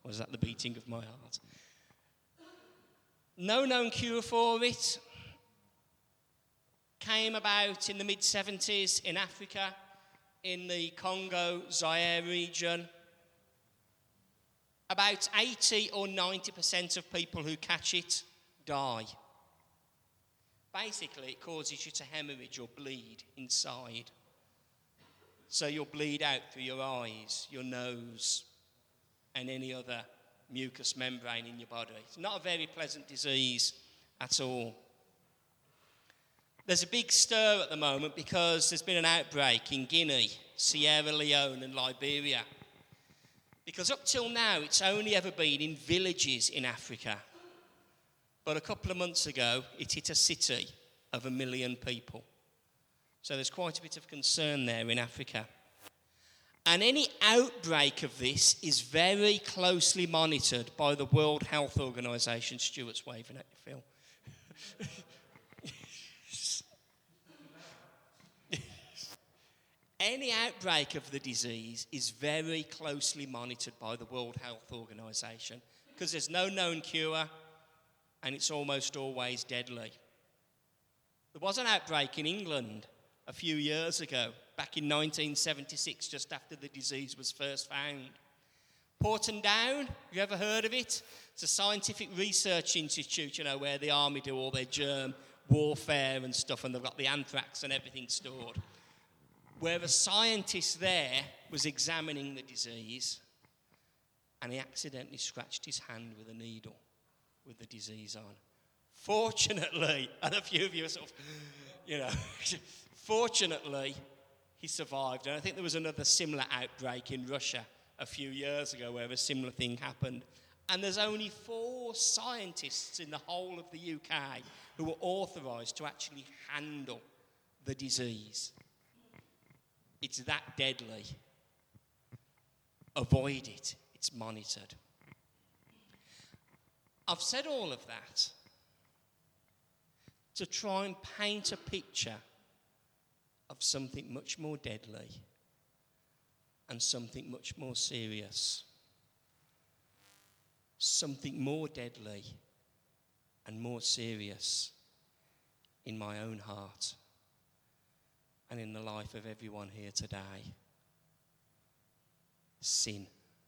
Was that the beating of my heart? No known cure for it. Came about in the mid-70s in Africa, in the Congo, Zaire region. About 80 or 90% of people who catch it die. Basically, it causes you to hemorrhage or bleed inside. So you'll bleed out through your eyes, your nose, and any other mucous membrane in your body. It's not a very pleasant disease at all. There's a big stir at the moment because there's been an outbreak in Guinea, Sierra Leone and Liberia. Because up till now, it's only ever been in villages in Africa. But a couple of months ago, it hit a city of 1 million people. So there's quite a bit of concern there in Africa. And any outbreak of this is very closely monitored by the World Health Organization. Stuart's waving at you, Phil. Any outbreak of the disease is very closely monitored by the World Health Organization because there's no known cure and it's almost always deadly. There was an outbreak in England a few years ago, back in 1976, just after the disease was first found. Porton Down, you ever heard of it? It's a scientific research institute, where the army do all their germ warfare and stuff, and they've got the anthrax and everything stored. Where a scientist there was examining the disease, and he accidentally scratched his hand with a needle with the disease on. Fortunately, and a few of you are sort of, fortunately, he survived. And I think there was another similar outbreak in Russia a few years ago where a similar thing happened. And there's only 4 scientists in the whole of the UK who are authorised to actually handle the disease. It's that deadly. Avoid it. It's monitored. I've said all of that to try and paint a picture of something much more deadly and something much more serious. Something more deadly and more serious in my own heart and in the life of everyone here today. Sin.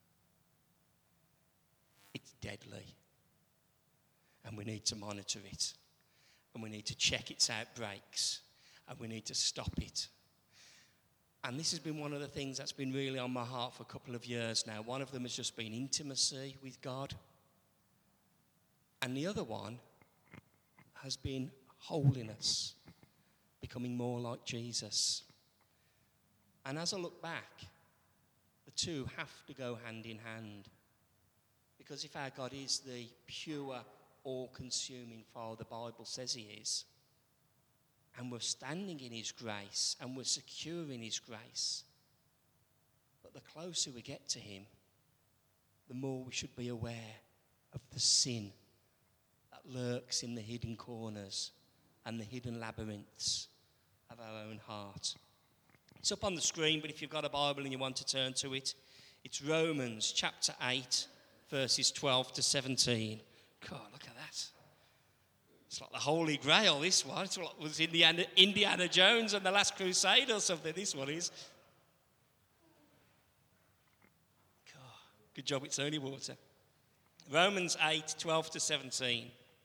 It's deadly. And we need to monitor it. And we need to check its outbreaks. And we need to stop it. And this has been one of the things that's been really on my heart for a couple of years now. One of them has just been intimacy with God. And the other one has been holiness, becoming more like Jesus. And as I look back, the two have to go hand in hand. Because if our God is the pure, all-consuming fire the Bible says he is, and we're standing in his grace, and we're secure in his grace, but the closer we get to him, the more we should be aware of the sin that lurks in the hidden corners and the hidden labyrinths of our own heart. It's up on the screen, but if you've got a Bible and you want to turn to it, it's Romans chapter 8, verses 12 to 17. God, look at that. It's like the Holy Grail, this one. It's like it was Indiana Jones and the Last Crusade or something, this one is. God, good job it's only water. Romans 8, 12 to 17.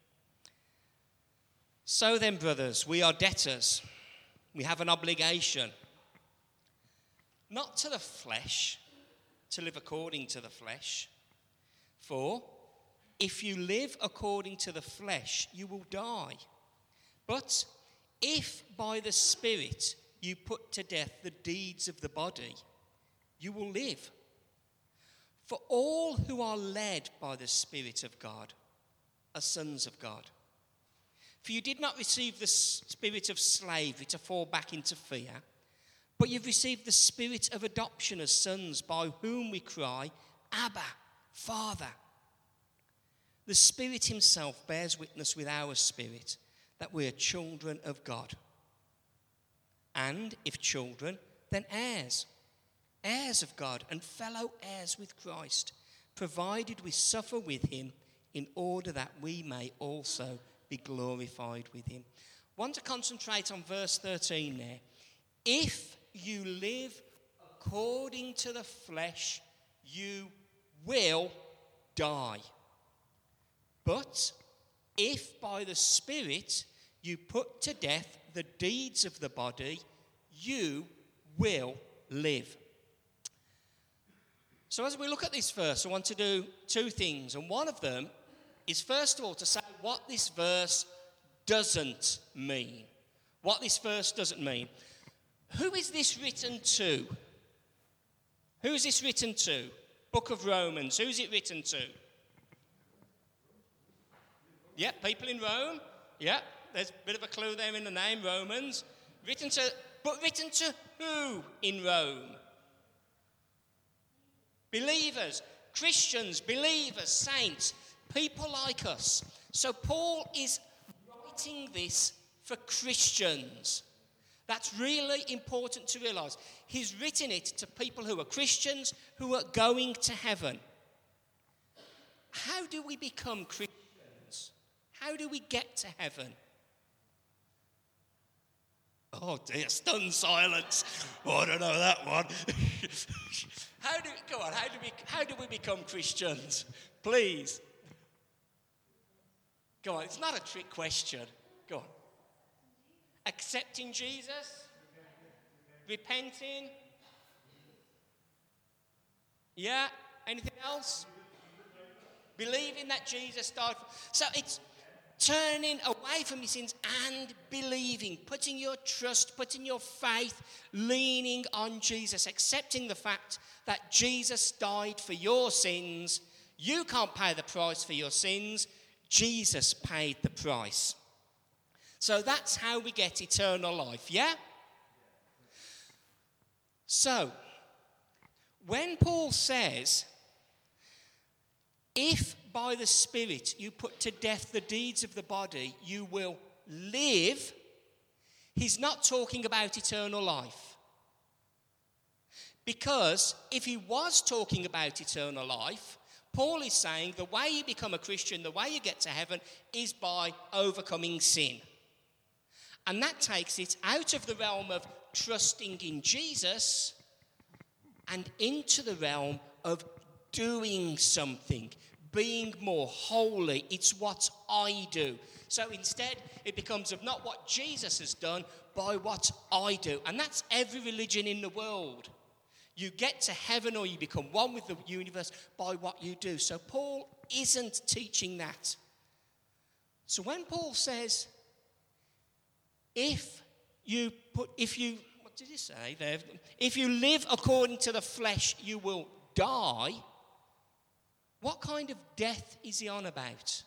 So then, brothers, we are debtors. We have an obligation. Not to the flesh, to live according to the flesh. For if you live according to the flesh, you will die. But if by the Spirit you put to death the deeds of the body, you will live. For all who are led by the Spirit of God are sons of God. For you did not receive the spirit of slavery to fall back into fear, but you've received the spirit of adoption as sons, by whom we cry, Abba, Father. The Spirit himself bears witness with our spirit that we are children of God. And if children, then heirs, heirs of God and fellow heirs with Christ, provided we suffer with him in order that we may also be glorified with him. I want to concentrate on verse 13 there. If you live according to the flesh, you will die. But if by the Spirit you put to death the deeds of the body, you will live. So as we look at this verse, I want to do two things. And one of them is, first of all, to say what this verse doesn't mean. What this verse doesn't mean. Who is this written to? Who is this written to? Book of Romans. Who is it written to? Yeah, people in Rome. Yeah, there's a bit of a clue there in the name, Romans. But written to who in Rome? Believers, Christians, believers, saints, people like us. So Paul is writing this for Christians. That's really important to realise. He's written it to people who are Christians, who are going to heaven. How do we become Christians? How do we get to heaven? Oh dear, stunned silence. Oh, I don't know that one. How do we become Christians? Please. Go on, it's not a trick question. Go on. Accepting Jesus? Repenting? Yeah? Anything else? Believing that Jesus died. So it's turning away from your sins and believing, putting your trust, putting your faith, leaning on Jesus, accepting the fact that Jesus died for your sins. You can't pay the price for your sins. Jesus paid the price. So that's how we get eternal life, yeah? So, when Paul says, if by the Spirit you put to death the deeds of the body, you will live, he's not talking about eternal life. Because if he was talking about eternal life, Paul is saying the way you become a Christian, the way you get to heaven, is by overcoming sin. And that takes it out of the realm of trusting in Jesus and into the realm of doing something, being more holy. It's what I do. So instead, it becomes of not what Jesus has done, by what I do. And that's every religion in the world. You get to heaven or you become one with the universe by what you do. So Paul isn't teaching that. So when Paul says, if you live according to the flesh, you will die. What kind of death is he on about?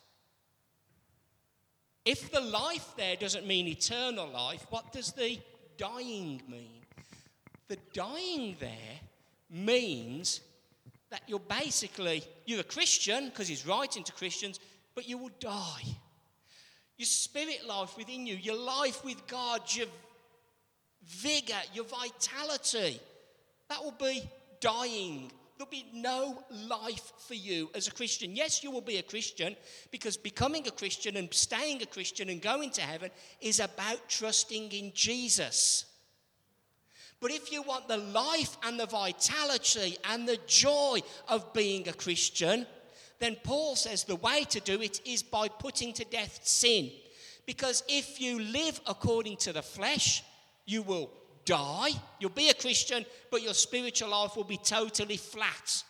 If the life there doesn't mean eternal life, what does the dying mean? The dying there means that you're a Christian, because he's writing to Christians, but you will die. Your spirit life within you, your life with God, your vigour, your vitality, that will be dying. There'll be no life for you as a Christian. Yes, you will be a Christian, because becoming a Christian and staying a Christian and going to heaven is about trusting in Jesus. But if you want the life and the vitality and the joy of being a Christian, then Paul says the way to do it is by putting to death sin. Because if you live according to the flesh, you will die. You'll be a Christian, but your spiritual life will be totally flat.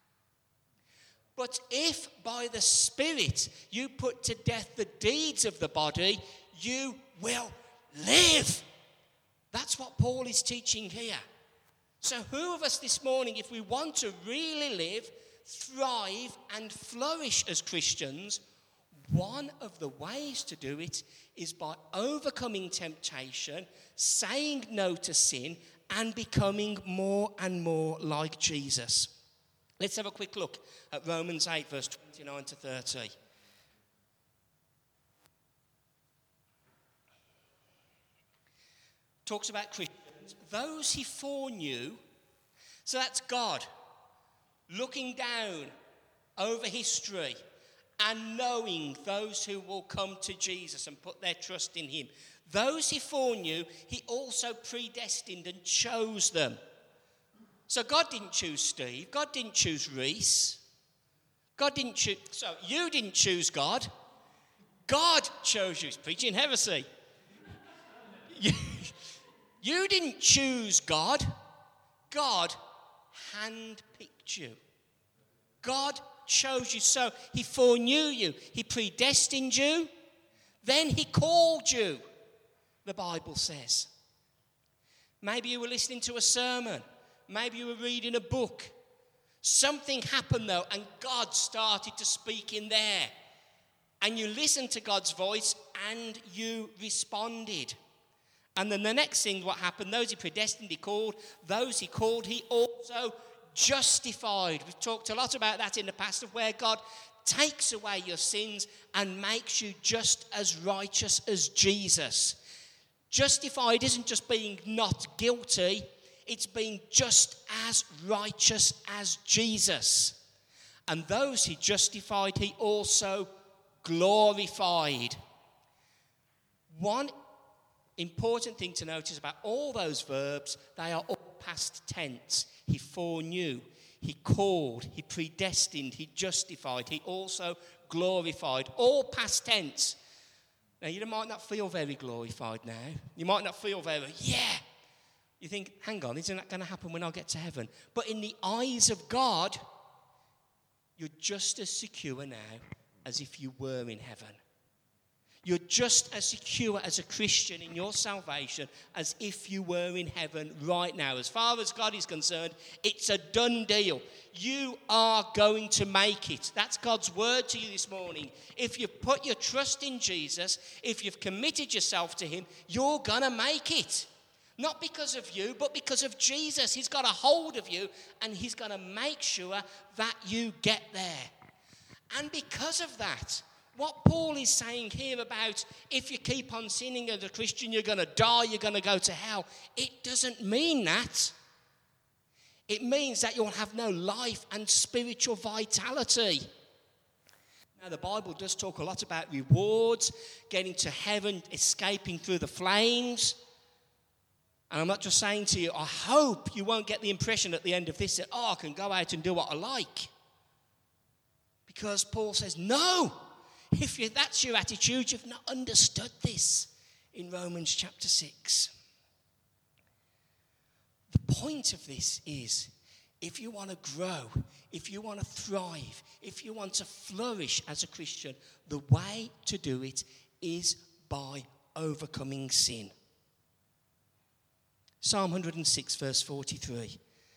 But if by the Spirit you put to death the deeds of the body, you will live. That's what Paul is teaching here. So who of us this morning, if we want to really live, thrive and flourish as Christians, one of the ways to do it is by overcoming temptation, saying no to sin, and becoming more and more like Jesus. Let's have a quick look at Romans 8, verse 29 to 30. Talks about Christians, those he foreknew. So that's God looking down over history and knowing those who will come to Jesus and put their trust in him. Those he foreknew, he also predestined and chose them. So God didn't choose Steve. God didn't choose Reese. God didn't choose... So you didn't choose God. God chose you. He's preaching heresy. You didn't choose God. God handpicked you. God chose you. So he foreknew you. He predestined you. Then he called you, the Bible says. Maybe you were listening to a sermon. Maybe you were reading a book. Something happened though, and God started to speak in there. And you listened to God's voice and you responded. And then the next thing, what happened, those he predestined, he called. Those he called, he also justified. We've talked a lot about that in the past, of where God takes away your sins and makes you just as righteous as Jesus. Justified isn't just being not guilty, it's being just as righteous as Jesus. And those he justified, he also glorified. One important thing to notice about all those verbs, they are all past tense. He foreknew, he called, he predestined, he justified, he also glorified. All past tense. Now, you might not feel very glorified now. You might not feel very, yeah. You think, hang on, isn't that going to happen when I get to heaven? But in the eyes of God, you're just as secure now as if you were in heaven. You're just as secure as a Christian in your salvation as if you were in heaven right now. As far as God is concerned, it's a done deal. You are going to make it. That's God's word to you this morning. If you've put your trust in Jesus, if you've committed yourself to him, you're going to make it. Not because of you, but because of Jesus. He's got a hold of you, and he's going to make sure that you get there. And because of that, what Paul is saying here about if you keep on sinning as a Christian, you're going to die, you're going to go to hell, it doesn't mean that. It means that you'll have no life and spiritual vitality. Now, the Bible does talk a lot about rewards, getting to heaven, escaping through the flames. And I'm not just saying to you, I hope you won't get the impression at the end of this that, I can go out and do what I like. Because Paul says, no. If that's your attitude, you've not understood this in Romans chapter 6. The point of this is, if you want to grow, if you want to thrive, if you want to flourish as a Christian, the way to do it is by overcoming sin. Psalm 106, verse 43,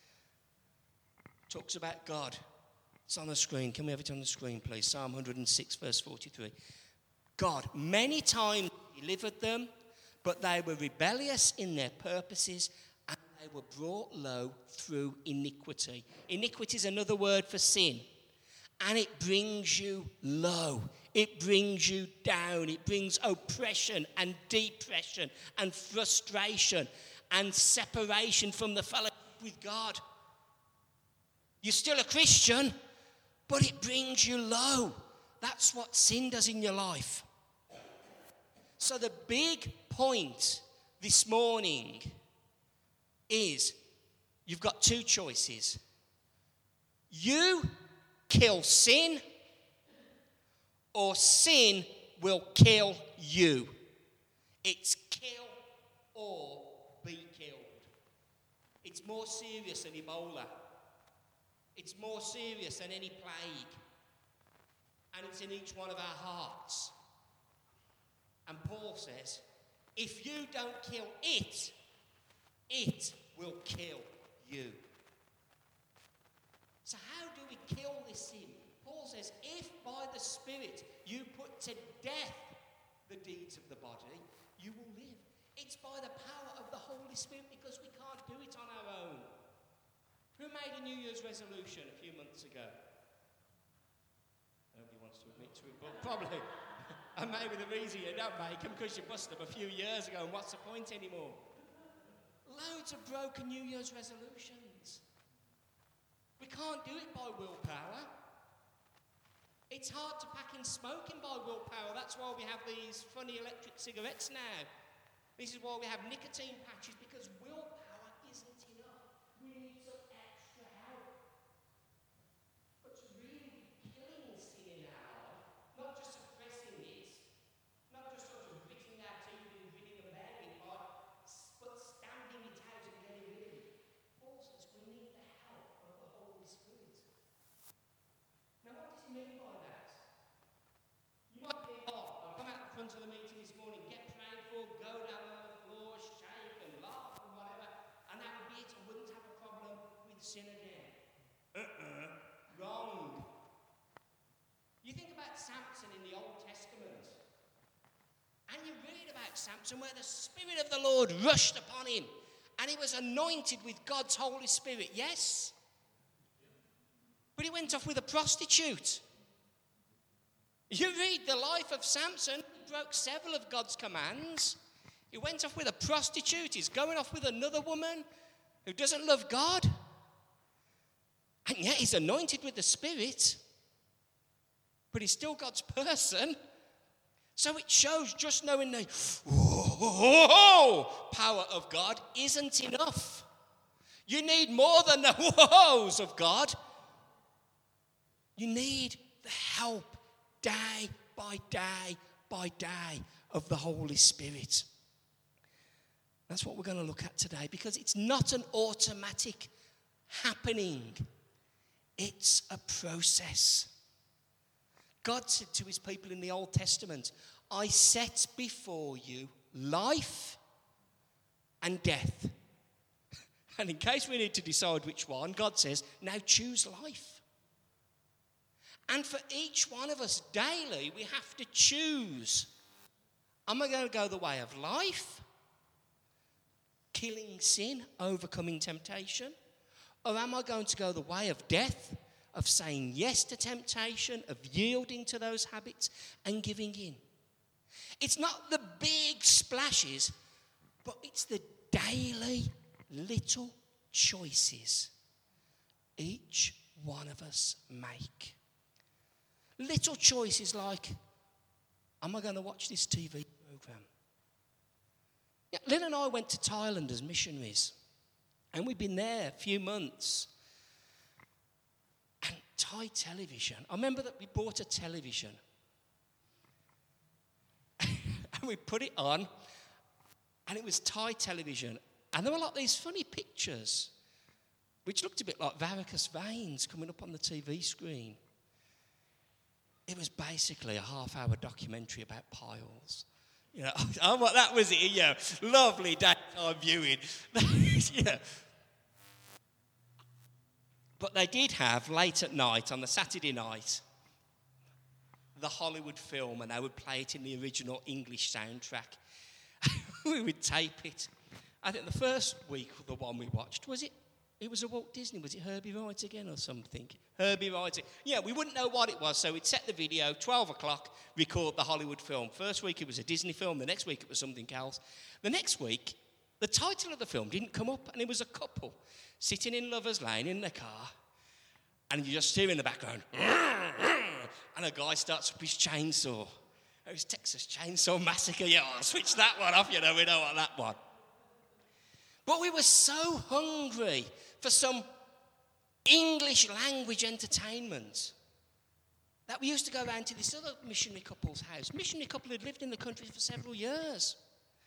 talks about God. It's on the screen. Can we have it on the screen, please? Psalm 106, verse 43. God many times delivered them, but they were rebellious in their purposes, and they were brought low through iniquity. Iniquity is another word for sin. And it brings you low. It brings you down. It brings oppression and depression and frustration and separation from the fellowship with God. You're still a Christian, but it brings you low. That's what sin does in your life. So the big point this morning is you've got two choices. You kill sin, or sin will kill you. It's kill or be killed. It's more serious than Ebola. It's more serious than any plague. And it's in each one of our hearts. And Paul says, if you don't kill it, it will kill you. So how do we kill this sin? Paul says, if by the Spirit you put to death the deeds of the body, you will live. It's by the power of the Holy Spirit, because we can't do it on our own. Who made a New Year's resolution a few months ago? Nobody wants to admit to it, but probably. And maybe the reason you don't make them because you busted them a few years ago, and what's the point anymore? Loads of broken New Year's resolutions. We can't do it by willpower. It's hard to pack in smoking by willpower. That's why we have these funny electric cigarettes now. This is why we have nicotine patches, because willpower isn't enough. We need some extra help. But to really be killing sin in our life, not just suppressing it, not just sort of gritting our teeth and gritting and bearing it, but stamping it out and getting rid of it. Paul says we need the help of the Holy Spirit. Now, what does he mean by that? You might think, I've come out the front of the meeting this morning, get prayed for, go down on the floor, shake and laugh and whatever, and that would be it. I wouldn't have a problem with sin again. Wrong. You think about Samson in the Old Testament, and you read about Samson where the Spirit of the Lord rushed upon him, and he was anointed with God's Holy Spirit, yes? But he went off with a prostitute. You read the life of Samson, he broke several of God's commands. He went off with a prostitute. He's going off with another woman who doesn't love God. And yet he's anointed with the Spirit. But he's still God's person. So it shows just knowing the power of God isn't enough. You need more than the whoas of God. You need the help day by day by day of the Holy Spirit. That's what we're going to look at today, because it's not an automatic happening. It's a process. God said to his people in the Old Testament, I set before you life and death. And in case we need to decide which one, God says, now choose life. And for each one of us daily, we have to choose. Am I going to go the way of life, killing sin, overcoming temptation? Or am I going to go the way of death, of saying yes to temptation, of yielding to those habits and giving in? It's not the big splashes, but it's the daily little choices each one of us make. Little choices like, am I going to watch this TV program? Yeah, Lynn and I went to Thailand as missionaries, and we've been there a few months. And Thai television, I remember that we bought a television, and we put it on, and it was Thai television, and there were like these funny pictures, which looked a bit like varicose veins coming up on the TV screen. It was basically a half-hour documentary about piles. You know, that was it. Yeah, lovely daytime viewing. Yeah. But they did have late at night on the Saturday night the Hollywood film, and they would play it in the original English soundtrack. We would tape it. I think the first week, the one we watched, it was a Walt Disney. Was it Herbie Rides Again or something? Herbie Rides Again. Yeah, we wouldn't know what it was, so we'd set the video, 12 o'clock, record the Hollywood film. First week it was a Disney film, the next week it was something else. The next week, the title of the film didn't come up, and it was a couple sitting in Lover's Lane in their car, and you just hear in the background, and a guy starts up his chainsaw. It was Texas Chainsaw Massacre. Yeah, I'll switch that one off, we know what that one. But we were so hungry for some English language entertainment that we used to go around to this other missionary couple's house. Missionary couple who'd lived in the country for several years.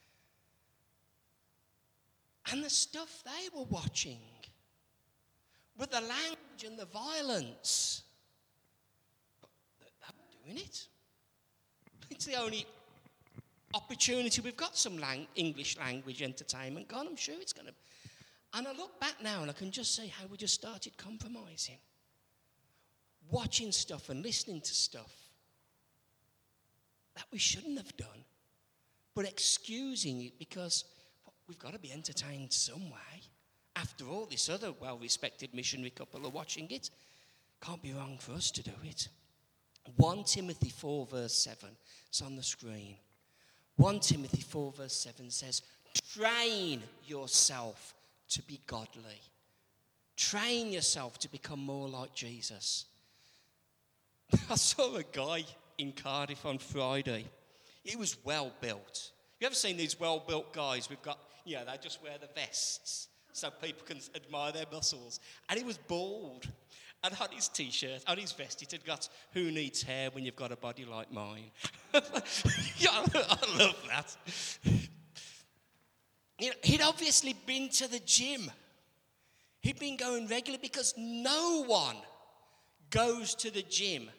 And the stuff they were watching, with the language and the violence, but they were doing it. It's the only opportunity we've got, some English language entertainment. God, I'm sure it's going to. And I look back now and I can just see how we just started compromising. Watching stuff and listening to stuff that we shouldn't have done, but excusing it because we've got to be entertained some way. After all, this other well-respected missionary couple are watching it. Can't be wrong for us to do it. 1 Timothy 4 verse 7. It's on the screen. 1 Timothy 4 verse 7 says, train yourself to be godly. Train yourself to become more like Jesus. I saw a guy in Cardiff on Friday. He was well built. You ever seen these well built guys? We've got, they just wear the vests so people can admire their muscles. And he was bald. And on his t-shirt, on his vest, it had got, "Who needs hair when you've got a body like mine?" I love that. He'd obviously been to the gym. He'd been going regularly, because no one goes to the gym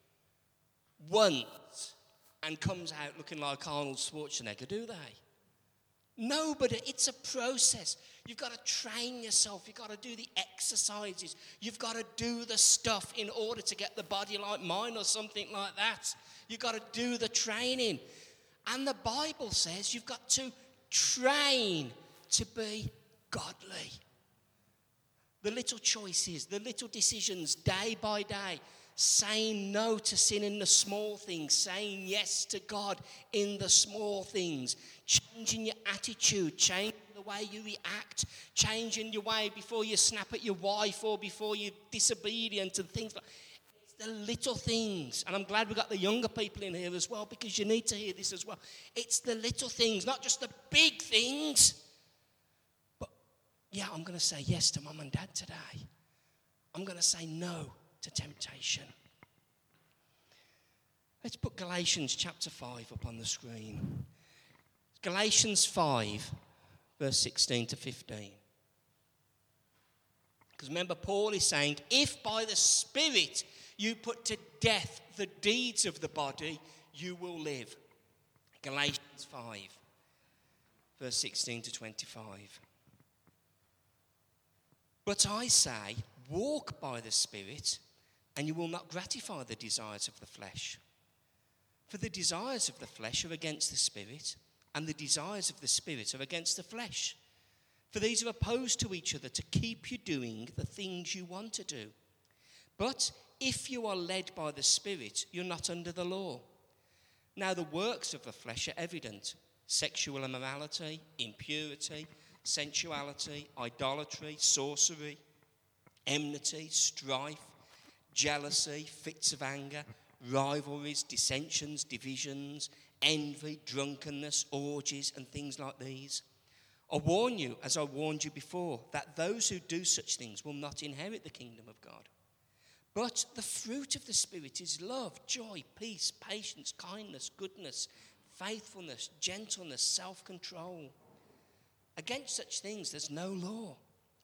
once and comes out looking like Arnold Schwarzenegger, do they? Nobody. It's a process. You've got to train yourself. You've got to do the exercises. You've got to do the stuff in order to get the body like mine or something like that. You've got to do the training. And the Bible says you've got to train to be godly. The little choices, the little decisions day by day, saying no to sin in the small things, saying yes to God in the small things, changing your attitude, changing the way you react, changing your way before you snap at your wife or before you're disobedient and things like that. It's the little things. And I'm glad we've got the younger people in here as well, because you need to hear this as well. It's the little things, not just the big things. But yeah, I'm going to say yes to mum and dad today. I'm going to say no to temptation. Let's put Galatians chapter 5 up on the screen. Galatians 5, verse 16 to 15. Because remember, Paul is saying, if by the Spirit you put to death the deeds of the body, you will live. Galatians 5, verse 16 to 25. But I say, walk by the Spirit, and you will not gratify the desires of the flesh. For the desires of the flesh are against the Spirit, and the desires of the Spirit are against the flesh. For these are opposed to each other to keep you doing the things you want to do. But if you are led by the Spirit, you're not under the law. Now the works of the flesh are evident: sexual immorality, impurity, sensuality, idolatry, sorcery, enmity, strife, jealousy, fits of anger, rivalries, dissensions, divisions, envy, drunkenness, orgies, and things like these. I warn you, as I warned you before, that those who do such things will not inherit the kingdom of God. But the fruit of the Spirit is love, joy, peace, patience, kindness, goodness, faithfulness, gentleness, self-control. Against such things there's no law.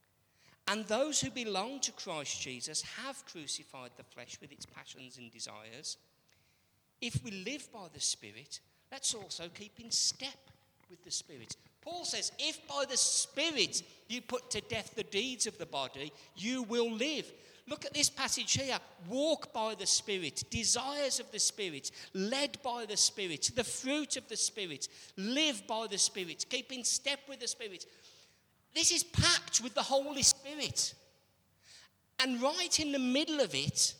And those who belong to Christ Jesus have crucified the flesh with its passions and desires. If we live by the Spirit, let's also keep in step with the Spirit. Paul says, if by the Spirit you put to death the deeds of the body, you will live. Look at this passage here. Walk by the Spirit, desires of the Spirit, led by the Spirit, the fruit of the Spirit, live by the Spirit, keep in step with the Spirit. This is packed with the Holy Spirit. And right in the middle of it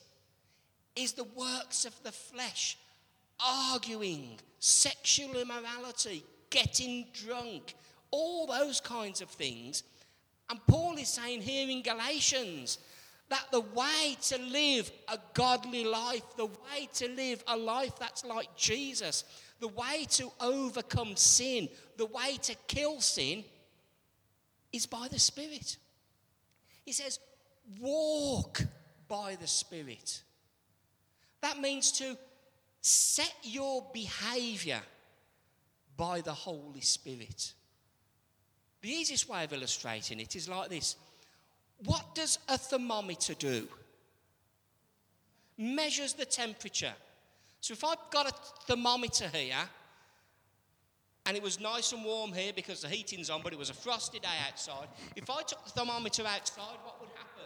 is the works of the flesh: arguing, sexual immorality, getting drunk, all those kinds of things. And Paul is saying here in Galatians that the way to live a godly life, the way to live a life that's like Jesus, the way to overcome sin, the way to kill sin, is by the Spirit. He says, walk by the Spirit. That means to set your behavior by the Holy Spirit. The easiest way of illustrating it is like this. What does a thermometer do? Measures the temperature. So if I've got a thermometer here, and it was nice and warm here because the heating's on, but it was a frosty day outside, if I took the thermometer outside, what would happen?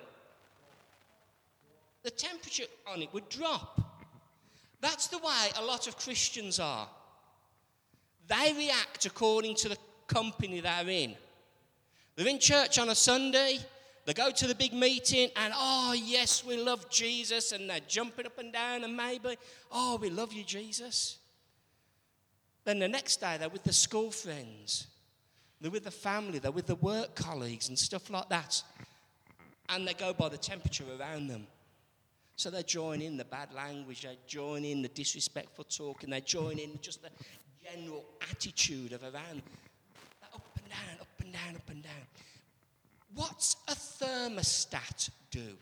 The temperature on it would drop. That's the way a lot of Christians are. They react according to the company they're in. They're in church on a Sunday, they go to the big meeting, and oh yes, we love Jesus, and they're jumping up and down, and maybe, oh, we love you, Jesus. Then the next day, they're with the school friends, they're with the family, they're with the work colleagues and stuff like that. And they go by the temperature around them. So they join in the bad language, they join in the disrespectful talking, they join in just the general attitude of around, up and down, up and down, up and down. What's a thermostat do?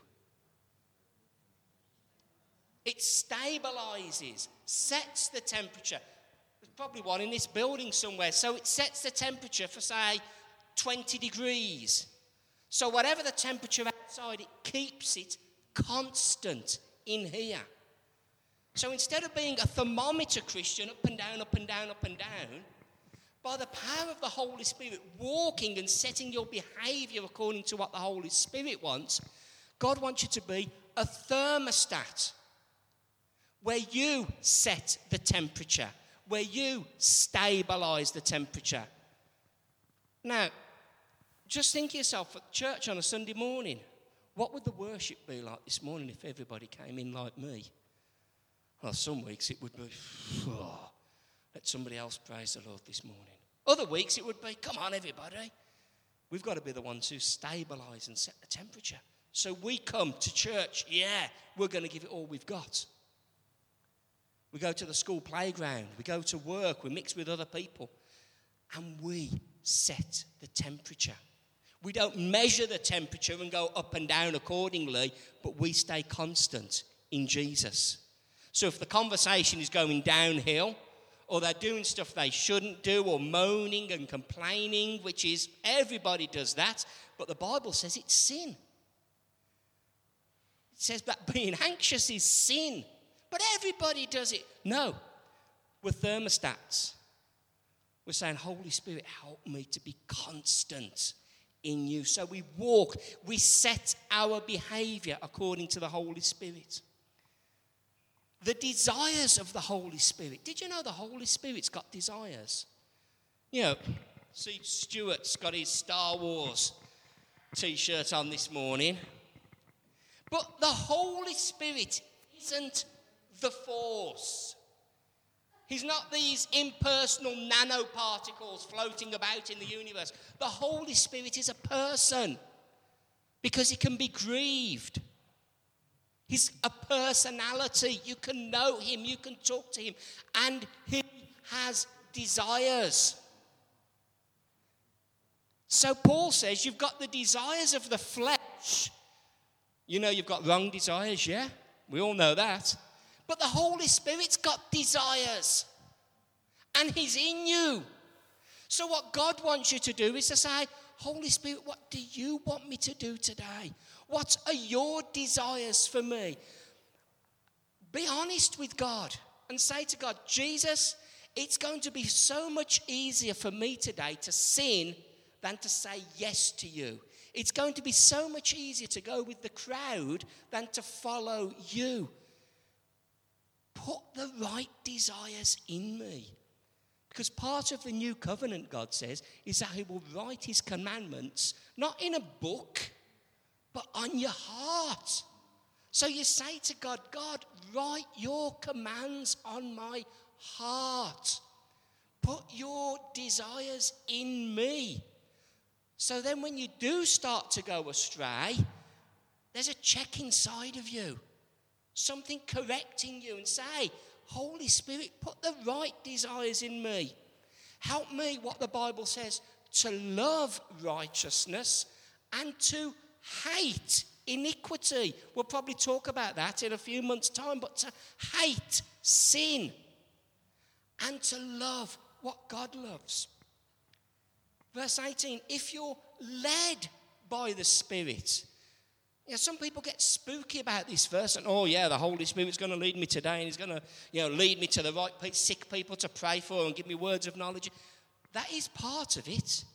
It stabilizes, sets the temperature. There's probably one in this building somewhere. So it sets the temperature for, say, 20 degrees. So whatever the temperature outside, it keeps it constant in here. So instead of being a thermometer Christian, up and down, up and down, up and down, by the power of the Holy Spirit, walking and setting your behavior according to what the Holy Spirit wants, God wants you to be a thermostat where you set the temperature, where you stabilize the temperature. Now, just think to yourself, at church on a Sunday morning, what would the worship be like this morning if everybody came in like me? Well, some weeks it would be, let somebody else praise the Lord this morning. Other weeks it would be, come on everybody. We've got to be the ones who stabilize and set the temperature. So we come to church, we're going to give it all we've got. We go to the school playground, we go to work, we mix with other people, and we set the temperature. We don't measure the temperature and go up and down accordingly, but we stay constant in Jesus. So if the conversation is going downhill, or they're doing stuff they shouldn't do, or moaning and complaining, which is, everybody does that, but the Bible says it's sin. It says that being anxious is sin, but everybody does it. No, we're thermostats. We're saying, Holy Spirit, help me to be constant in you. So we walk, we set our behavior according to the Holy Spirit. The desires of the Holy Spirit. Did you know the Holy Spirit's got desires? You know, see, Stuart's got his Star Wars t-shirt on this morning. But the Holy Spirit isn't the Force. He's not these impersonal nanoparticles floating about in the universe. The Holy Spirit is a person because he can be grieved. He's a personality. You can know him, you can talk to him, and he has desires. So Paul says you've got the desires of the flesh. You know you've got wrong desires, yeah? We all know that. But the Holy Spirit's got desires. And he's in you. So what God wants you to do is to say, Holy Spirit, what do you want me to do today? What are your desires for me? Be honest with God and say to God, Jesus, it's going to be so much easier for me today to sin than to say yes to you. It's going to be so much easier to go with the crowd than to follow you. Put the right desires in me. Because part of the new covenant, God says, is that he will write his commandments, not in a book, but on your heart. So you say to God, God, write your commands on my heart. Put your desires in me. So then when you do start to go astray, there's a check inside of you. Something correcting you and say, Holy Spirit, put the right desires in me. Help me, what the Bible says, to love righteousness and to hate iniquity. We'll probably talk about that in a few months' time, but to hate sin and to love what God loves. Verse 18, if you're led by the Spirit. You know, some people get spooky about this verse and, the Holy Spirit's going to lead me today and he's going to, lead me to the right sick people to pray for and give me words of knowledge. That is part of it.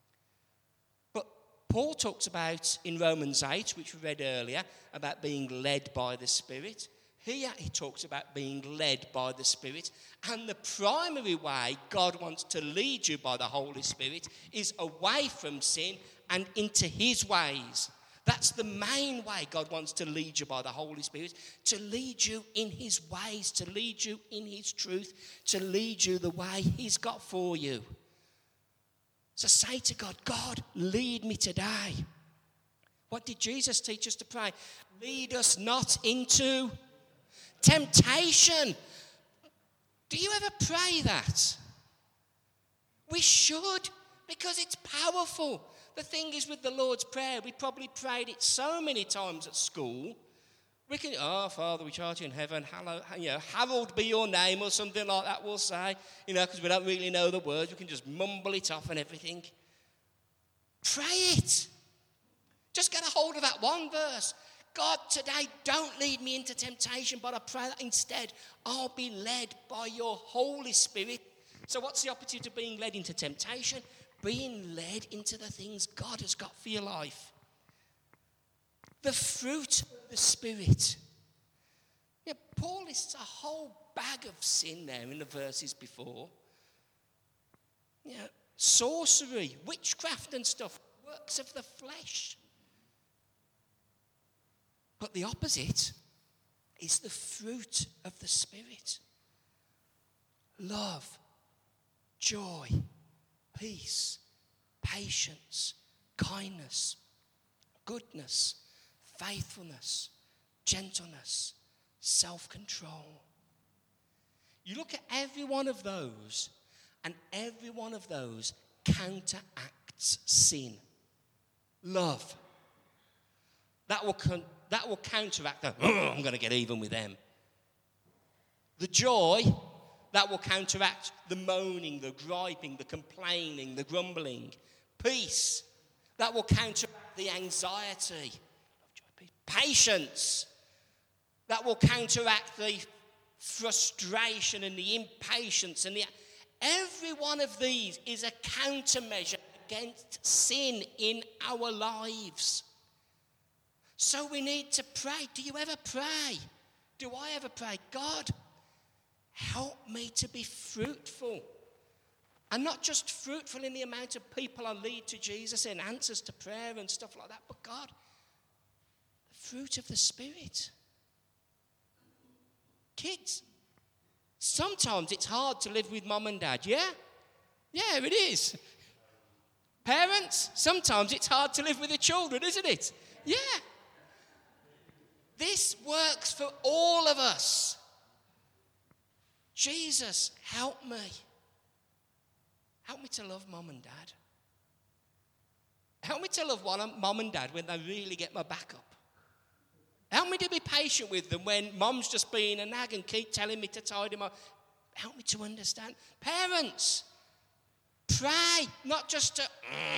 But Paul talks about in Romans 8, which we read earlier, about being led by the Spirit. Here he talks about being led by the Spirit. And the primary way God wants to lead you by the Holy Spirit is away from sin and into his ways. That's the main way God wants to lead you by the Holy Spirit, to lead you in his ways, to lead you in his truth, to lead you the way he's got for you. So say to God, God, lead me today. What did Jesus teach us to pray? Lead us not into temptation. Do you ever pray that? We should, because it's powerful. The thing is with the Lord's Prayer, we probably prayed it so many times at school. We can, oh, Father, which art in heaven, hallowed be your name, or something like that we'll say, because we don't really know the words. We can just mumble it off and everything. Pray it. Just get a hold of that one verse. God, today, don't lead me into temptation, but I pray that instead I'll be led by your Holy Spirit. So what's the opposite of being led into temptation? Being led into the things God has got for your life. The fruit of the Spirit. Yeah, Paul lists a whole bag of sin there in the verses before. Yeah, sorcery, witchcraft and stuff, works of the flesh. But the opposite is the fruit of the Spirit. Love, joy, peace, patience, kindness, goodness, faithfulness, gentleness, self-control. You look at every one of those, and every one of those counteracts sin. Love. That will counteract the, I'm going to get even with them. The joy, that will counteract the moaning, the griping, the complaining, the grumbling. Peace, that will counteract the anxiety. Patience, that will counteract the frustration and the impatience. Every one of these is a countermeasure against sin in our lives. So we need to pray. Do you ever pray? Do I ever pray? God, help me to be fruitful. And not just fruitful in the amount of people I lead to Jesus in, answers to prayer and stuff like that, but God, the fruit of the Spirit. Kids, sometimes it's hard to live with mom and dad, yeah? Yeah, it is. Parents, sometimes it's hard to live with the children, isn't it? Yeah. This works for all of us. Jesus, help me. Help me to love mom and dad. Help me to love mom and dad when they really get my back up. Help me to be patient with them when mom's just being a nag and keep telling me to tidy my... Help me to understand. Parents, pray, not just to...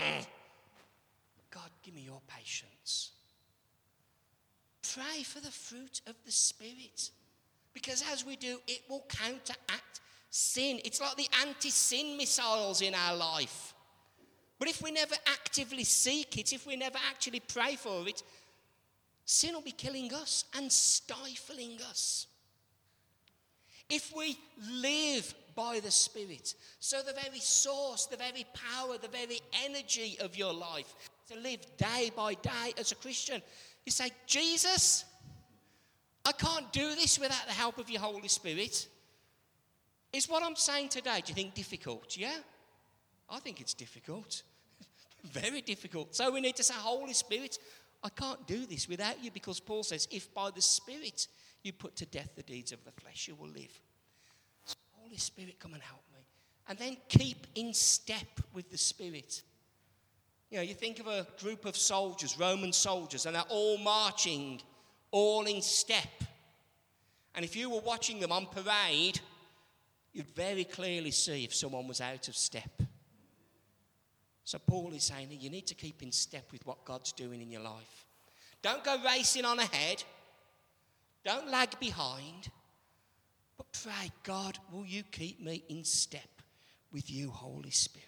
God, give me your patience. Pray for the fruit of the Spirit. Because as we do, it will counteract sin. It's like the anti-sin missiles in our life. But if we never actively seek it, if we never actually pray for it, sin will be killing us and stifling us. If we live by the Spirit, so the very source, the very power, the very energy of your life, to live day by day as a Christian, you say, Jesus, I can't do this without the help of your Holy Spirit. Is what I'm saying today, do you think difficult? Yeah? I think it's difficult. Very difficult. So we need to say, Holy Spirit, I can't do this without you, because Paul says, if by the Spirit you put to death the deeds of the flesh, you will live. So Holy Spirit, come and help me. And then keep in step with the Spirit. You think of a group of soldiers, Roman soldiers, and they're all marching, all in step. And if you were watching them on parade, you'd very clearly see if someone was out of step. So Paul is saying you need to keep in step with what God's doing in your life. Don't go racing on ahead. Don't lag behind. But pray, God, will you keep me in step with you, Holy Spirit?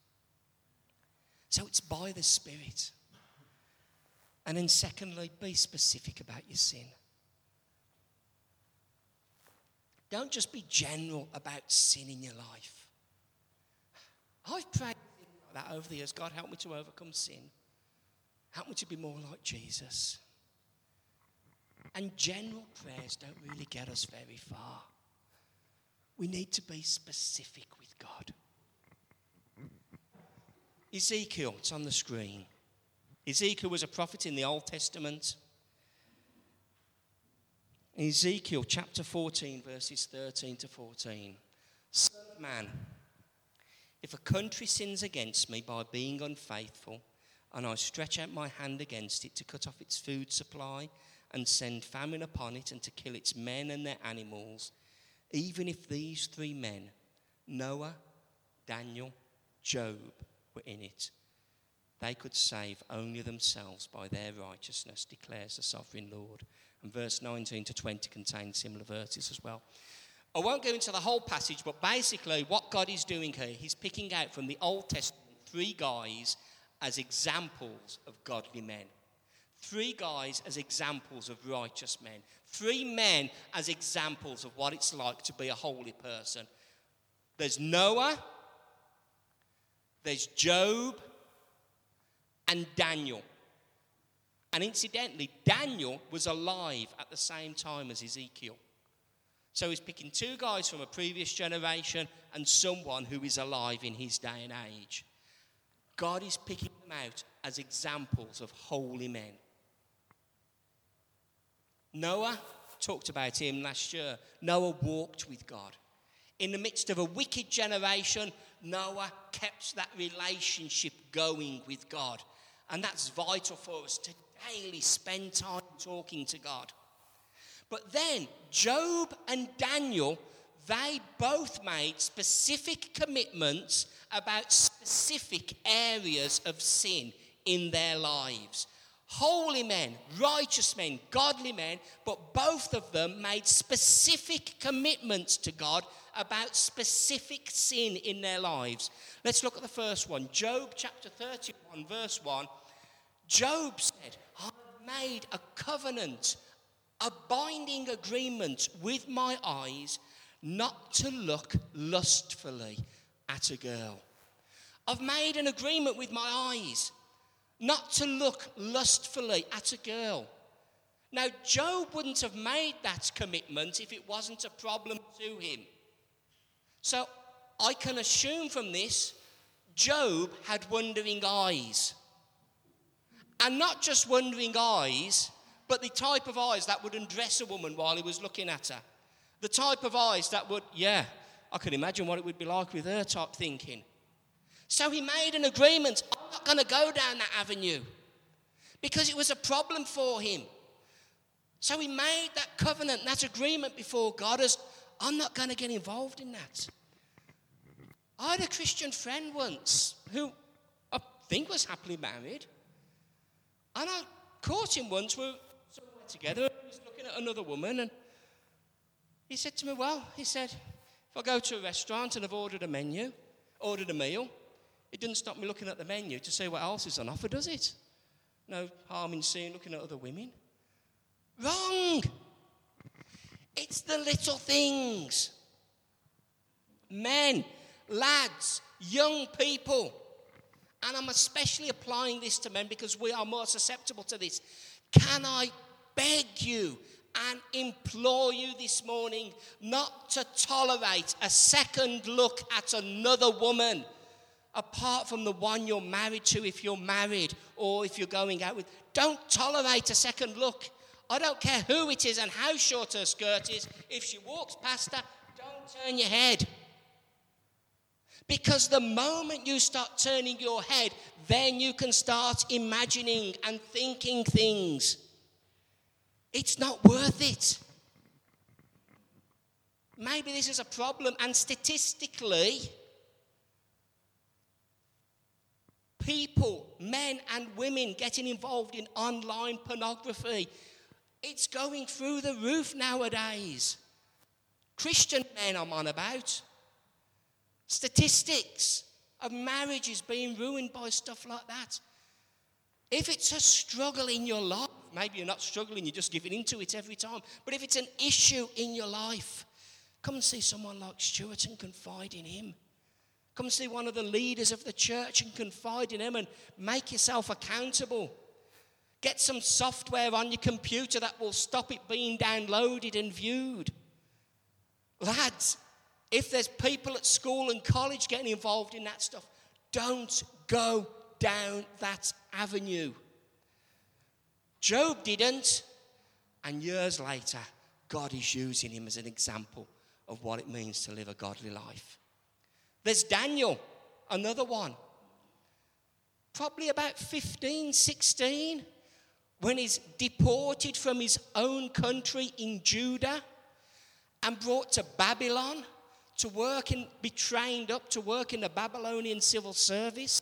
So it's by the Spirit. And then secondly, be specific about your sin. Don't just be general about sin in your life. I've prayed like that over the years. God, help me to overcome sin. Help me to be more like Jesus. And general prayers don't really get us very far. We need to be specific with God. Ezekiel, it's on the screen. Ezekiel was a prophet in the Old Testament. In Ezekiel chapter 14, verses 13 to 14. Son of man, if a country sins against me by being unfaithful, and I stretch out my hand against it to cut off its food supply and send famine upon it and to kill its men and their animals, even if these three men, Noah, Daniel, Job, were in it, they could save only themselves by their righteousness, declares the sovereign Lord. And verse 19 to 20 contains similar verses as well. I won't go into the whole passage, but basically what God is doing here, he's picking out from the Old Testament 3 guys as examples of godly men. 3 guys as examples of righteous men. 3 men as examples of what it's like to be a holy person. There's Noah, there's Job, and Daniel. And incidentally, Daniel was alive at the same time as Ezekiel. So he's picking 2 guys from a previous generation and someone who is alive in his day and age. God is picking them out as examples of holy men. Noah, talked about him last year. Noah walked with God. In the midst of a wicked generation, Noah kept that relationship going with God. And that's vital for us to daily spend time talking to God. But then Job and Daniel, they both made specific commitments about specific areas of sin in their lives. Holy men, righteous men, godly men, but both of them made specific commitments to God about specific sin in their lives. Let's look at the first one. Job chapter 31, verse 1. Job said, I've made a covenant, a binding agreement with my eyes not to look lustfully at a girl. I've made an agreement with my eyes not to look lustfully at a girl. Now, Job wouldn't have made that commitment if it wasn't a problem to him. So I can assume from this, Job had wandering eyes. And not just wandering eyes, but the type of eyes that would undress a woman while he was looking at her. The type of eyes that would, I can imagine what it would be like with her type thinking. So he made an agreement. I'm not going to go down that avenue because it was a problem for him. So he made that covenant, that agreement before God as, I'm not going to get involved in that. I had a Christian friend once who I think was happily married. And I caught him once, we were together, and he was looking at another woman, and he said to me, if I go to a restaurant and I've ordered a meal, it doesn't stop me looking at the menu to see what else is on offer, does it? No harm in seeing, looking at other women. Wrong! It's the little things. Men, lads, young people, and I'm especially applying this to men because we are more susceptible to this. Can I beg you and implore you this morning not to tolerate a second look at another woman apart from the one you're married to if you're married or if you're going out with. Don't tolerate a second look. I don't care who it is and how short her skirt is. If she walks past her, don't turn your head. Because the moment you start turning your head, then you can start imagining and thinking things. It's not worth it. Maybe this is a problem, and statistically, people, men and women getting involved in online pornography, it's going through the roof nowadays. Christian men I'm on about. Statistics of marriages being ruined by stuff like that. If it's a struggle in your life, maybe you're not struggling, you're just giving into it every time. But if it's an issue in your life, come and see someone like Stuart and confide in him. Come and see one of the leaders of the church and confide in him and make yourself accountable. Get some software on your computer that will stop it being downloaded and viewed. Lads, if there's people at school and college getting involved in that stuff, don't go down that avenue. Job didn't. And years later, God is using him as an example of what it means to live a godly life. There's Daniel, another one. Probably about 15, 16, when he's deported from his own country in Judah and brought to Babylon to work and be trained up to work in the Babylonian civil service.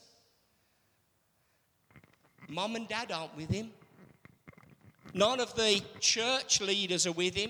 Mom and dad aren't with him. None of the church leaders are with him.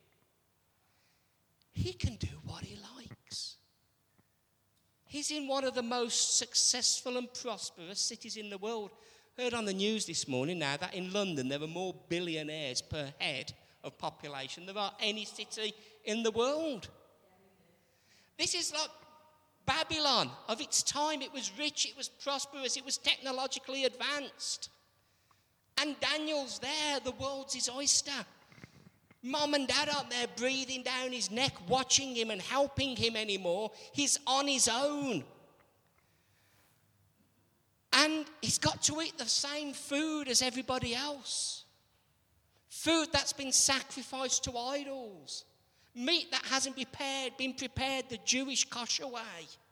He can do what he likes. He's in one of the most successful and prosperous cities in the world. Heard on the news this morning now that in London there are more billionaires per head of population than there are any city in the world. This is like Babylon of its time. It was rich, it was prosperous, it was technologically advanced. And Daniel's there, the world's his oyster. Mom and dad aren't there breathing down his neck, watching him and helping him anymore. He's on his own. And he's got to eat the same food as everybody else. Food that's been sacrificed to idols. Meat that hasn't been prepared the Jewish kosher way.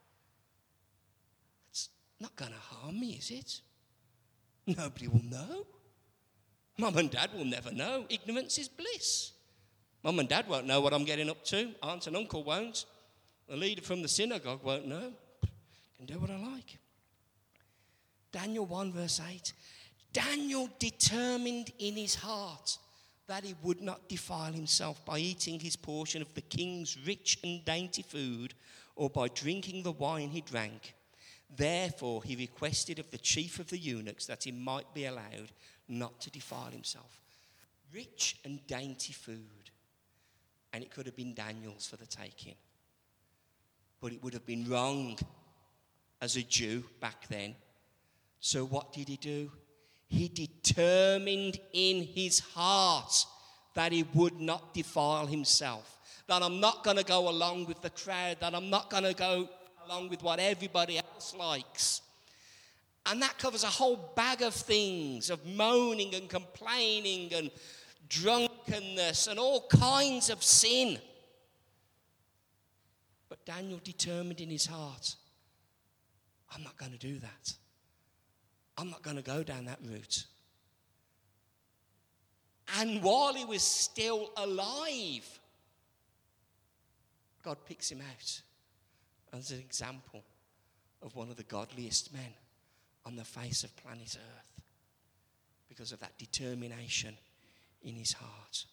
It's not going to harm me, is it? Nobody will know. Mum and dad will never know. Ignorance is bliss. Mum and dad won't know what I'm getting up to. Aunt and uncle won't. The leader from the synagogue won't know. I can do what I like. Daniel 1 verse 8. Daniel determined in his heart that he would not defile himself by eating his portion of the king's rich and dainty food or by drinking the wine he drank. Therefore he requested of the chief of the eunuchs that he might be allowed not to defile himself. Rich and dainty food. And it could have been Daniel's for the taking. But it would have been wrong as a Jew back then. So what did he do? He determined in his heart that he would not defile himself. That I'm not going to go along with the crowd. That I'm not going to go along with what everybody else likes. And that covers a whole bag of things, of moaning and complaining and drunkenness and all kinds of sin. But Daniel determined in his heart, I'm not going to do that. I'm not going to go down that route. And while he was still alive, God picks him out as an example of one of the godliest men on the face of planet Earth because of that determination in his heart.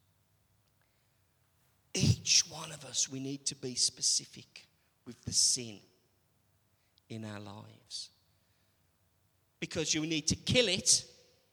Each one of us, we need to be specific with the sin in our lives. Because you need to kill it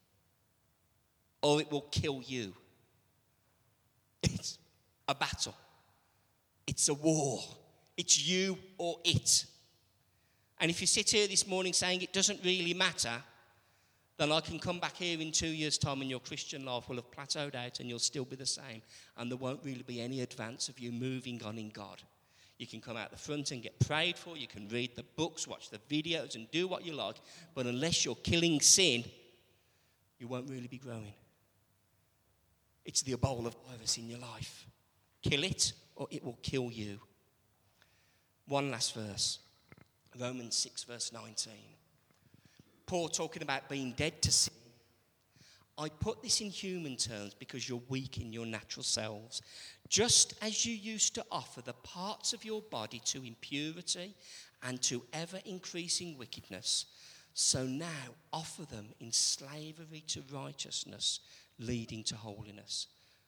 or it will kill you. It's a battle. It's a war. It's you or it. And if you sit here this morning saying it doesn't really matter, then I can come back here in 2 years' time and your Christian life will have plateaued out and you'll still be the same. And there won't really be any advance of you moving on in God. You can come out the front and get prayed for. You can read the books, watch the videos and do what you like. But unless you're killing sin, you won't really be growing. It's the Ebola virus in your life. Kill it or it will kill you. One last verse. Romans 6 verse 19. Paul talking about being dead to sin. I put this in human terms because you're weak in your natural selves. Just as you used to offer the parts of your body to impurity and to ever-increasing wickedness, so now offer them in slavery to righteousness, leading to holiness.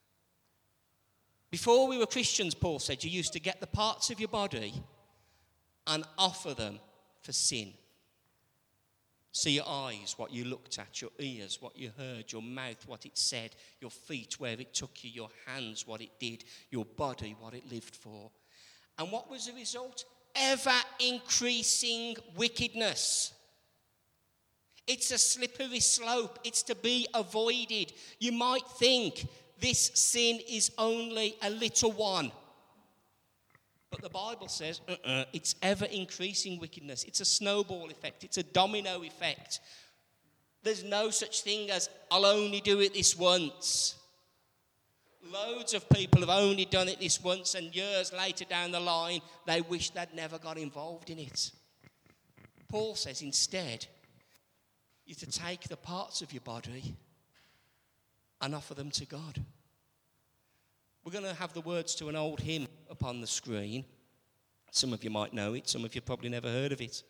Before we were Christians, Paul said, you used to get the parts of your body and offer them for sin. So your eyes, what you looked at, your ears, what you heard, your mouth, what it said, your feet, where it took you, your hands, what it did, your body, what it lived for. And what was the result? Ever-increasing wickedness. It's a slippery slope. It's to be avoided. You might think this sin is only a little one. But the Bible says it's ever-increasing wickedness. It's a snowball effect. It's a domino effect. There's no such thing as, I'll only do it this once. Loads of people have only done it this once, and years later down the line, they wish they'd never got involved in it. Paul says instead, you're to take the parts of your body and offer them to God. We're going to have the words to an old hymn up on the screen. Some of you might know it, some of you probably never heard of it.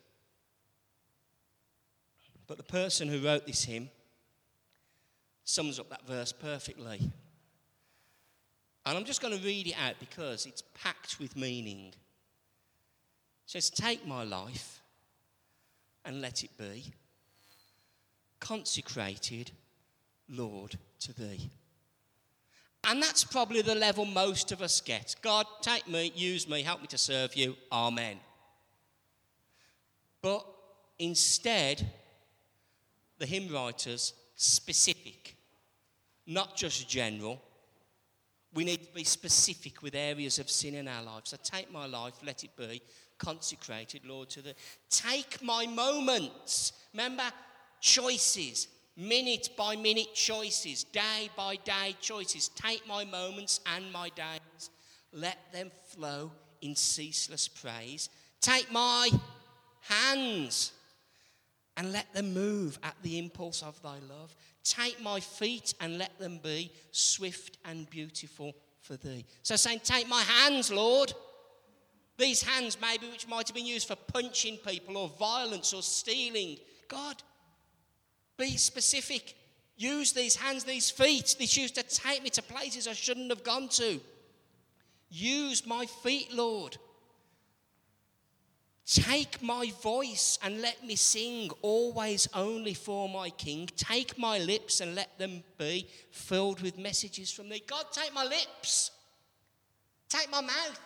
But the person who wrote this hymn sums up that verse perfectly. And I'm just going to read it out because it's packed with meaning. It says, take my life and let it be consecrated, Lord, to thee. And that's probably the level most of us get. God, take me, use me, help me to serve you. Amen. But instead, the hymn writers, specific, not just general. We need to be specific with areas of sin in our lives. So take my life, let it be consecrated, Lord, to thee. Take my moments. Remember, choices. Minute by minute choices, day by day choices. Take my moments and my days, let them flow in ceaseless praise. Take my hands and let them move at the impulse of thy love. Take my feet and let them be swift and beautiful for thee. So saying, take my hands, Lord. These hands maybe which might have been used for punching people or violence or stealing. God, be specific. Use these hands, these feet, these shoes to take me to places I shouldn't have gone to. Use my feet, Lord. Take my voice and let me sing always only for my King. Take my lips and let them be filled with messages from thee. God, take my lips. Take my mouth.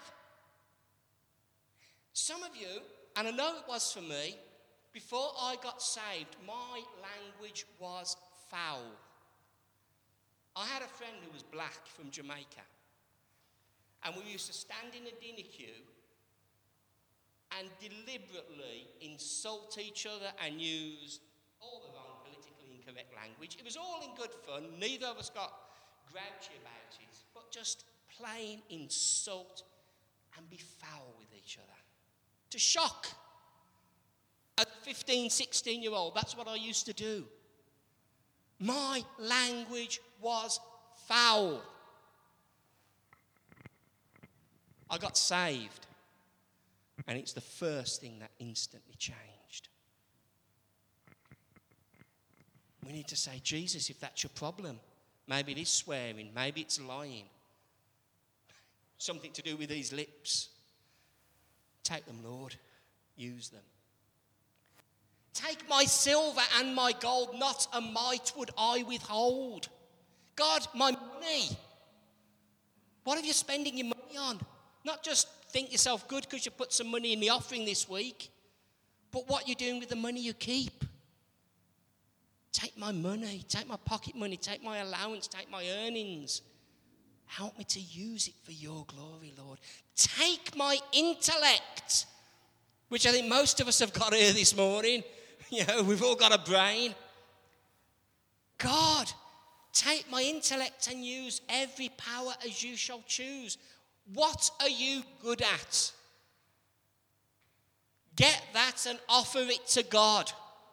Some of you, and I know it was for me, before I got saved, my language was foul. I had a friend who was black from Jamaica. And we used to stand in a dinner queue and deliberately insult each other and use all the wrong politically incorrect language. It was all in good fun. Neither of us got grouchy about it. But just plain insult and be foul with each other. To shock. As a 15, 16-year-old, that's what I used to do. My language was foul. I got saved. And it's the first thing that instantly changed. We need to say, Jesus, if that's your problem, maybe it is swearing, maybe it's lying. Something to do with these lips. Take them, Lord. Use them. Take my silver and my gold, not a mite would I withhold. God, my money. What are you spending your money on? Not just think yourself good because you put some money in the offering this week, but what you're doing with the money you keep. Take my money, take my pocket money, take my allowance, take my earnings. Help me to use it for your glory, Lord. Take my intellect, which I think most of us have got here this morning. You know, we've all got a brain. God, take my intellect and use every power as you shall choose. What are you good at? Get that and offer it to God.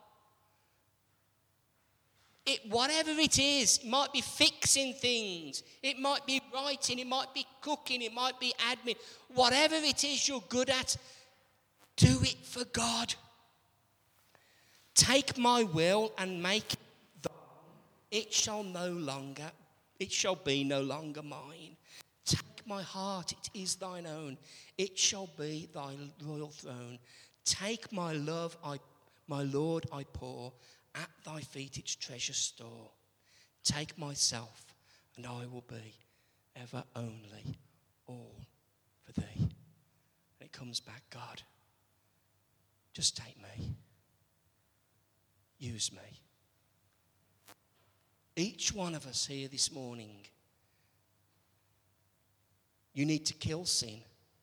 Whatever it is, it might be fixing things, it might be writing, it might be cooking, it might be admin. Whatever it is you're good at, do it for God. Take my will and make it thine. It shall be no longer mine. Take my heart, it is thine own. It shall be thy royal throne. Take my love, my Lord, I pour at thy feet its treasure store. Take myself, and I will be ever only all for thee. And it comes back, God, just take me. Use me. Each one of us here this morning, you need to kill sin,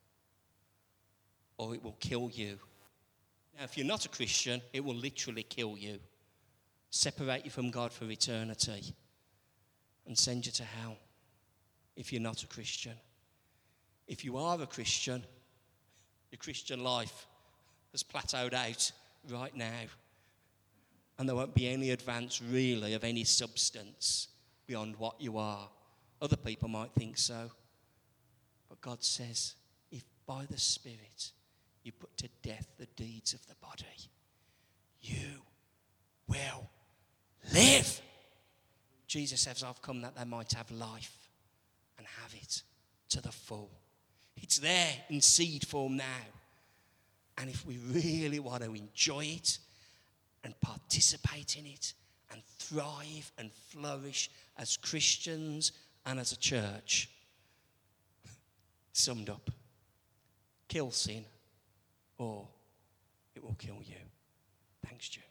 or it will kill you. Now, if you're not a Christian, it will literally kill you. separate you from God for eternity, and send you to hell if you're not a Christian. If you are a Christian, your Christian life has plateaued out right now. And there won't be any advance really of any substance beyond what you are. Other people might think so. But God says, if by the Spirit you put to death the deeds of the body, you will live. Jesus says, I've come that they might have life and have it to the full. It's there in seed form now. And if we really want to enjoy it and participate in it and thrive and flourish as Christians and as a church, summed up, kill sin or it will kill you. Thanks, Stu.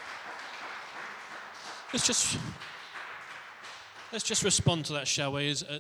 Let's just respond to that, shall we?